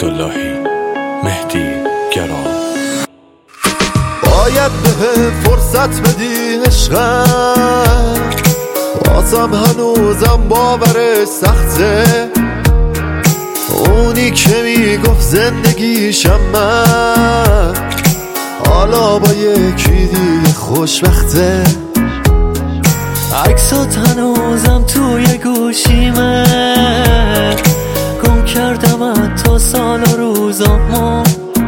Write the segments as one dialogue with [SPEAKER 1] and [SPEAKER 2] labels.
[SPEAKER 1] عبداللهی مهدی گرام.
[SPEAKER 2] باید به فرصت بدی عشقم، بازم هنوزم باورش سخته. اونی که میگفت زندگیشم من، حالا با یکی دیگه خوشبخته.
[SPEAKER 3] عکسات هنوزم توی گوشیمه، گم کردم تا سال و روزامو.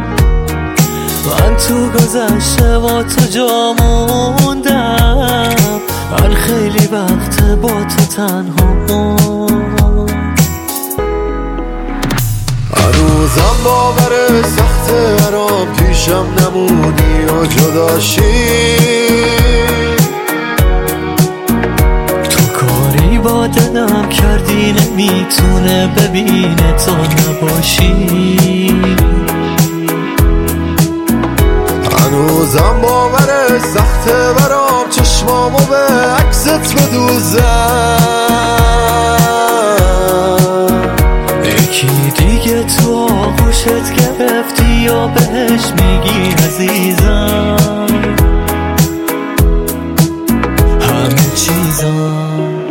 [SPEAKER 3] من تو گذشته با تو جا موندم، من خیلی وقت با تو تنها.
[SPEAKER 2] هنوزم باورش سخته، برام پیشم نمونی و جداشی.
[SPEAKER 3] تو کاری با دلم کردی نمیتونه ببینه تو نباشی.
[SPEAKER 2] هنوزم باورش سخته، برام چشمامو به عکست بدوزم.
[SPEAKER 3] یکی دیگه تو آغوشت گرفتی یا بهش میگی عزیزم. همه چیزم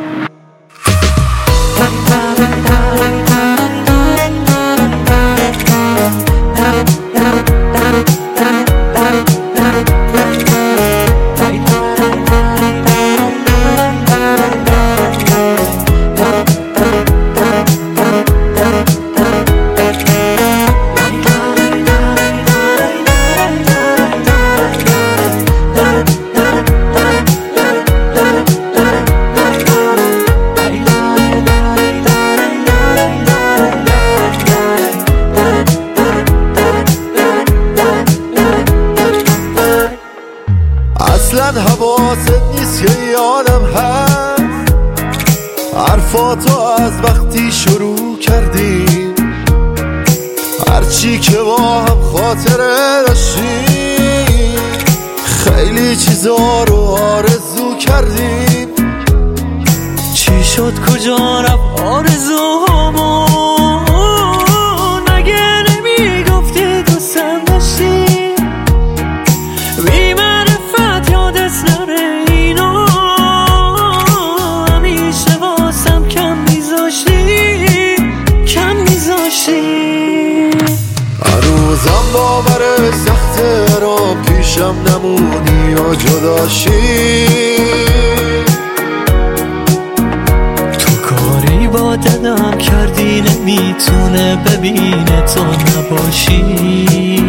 [SPEAKER 2] اصلا حواست نیست که یادم هست حرفاتو از وقتی شروع کردیم. هرچی که با هم خاطره داشتیم، خیلی چیزا رو آرزو کردیم.
[SPEAKER 3] چی شد کجا رفت آرزوهامون؟ اگه نمیگفتی دوستم داشتی، بی معرفت یادت نره اینو. همیشه واسم کم میذاشتی، کم میذاشتی.
[SPEAKER 2] هنوزم باورش سخته، برام پیشم نمونی و جداشی.
[SPEAKER 3] با دلم کردی نمیتونه ببینه تو نباشی.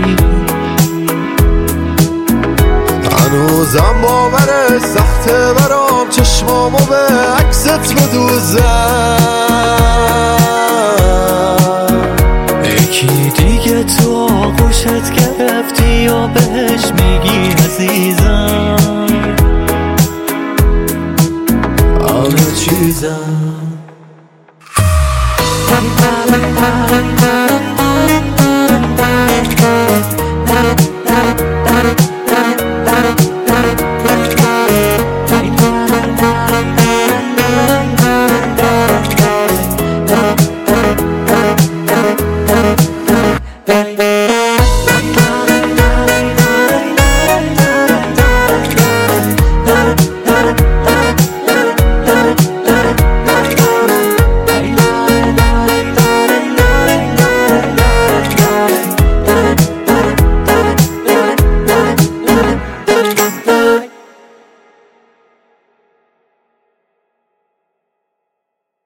[SPEAKER 2] هنوزم باورش سخته، برام چشمامو به عکست بدوزم.
[SPEAKER 3] یکی دیگه تو آغوشت گرفتی یا بهش میگی عزیزم. همه چیزم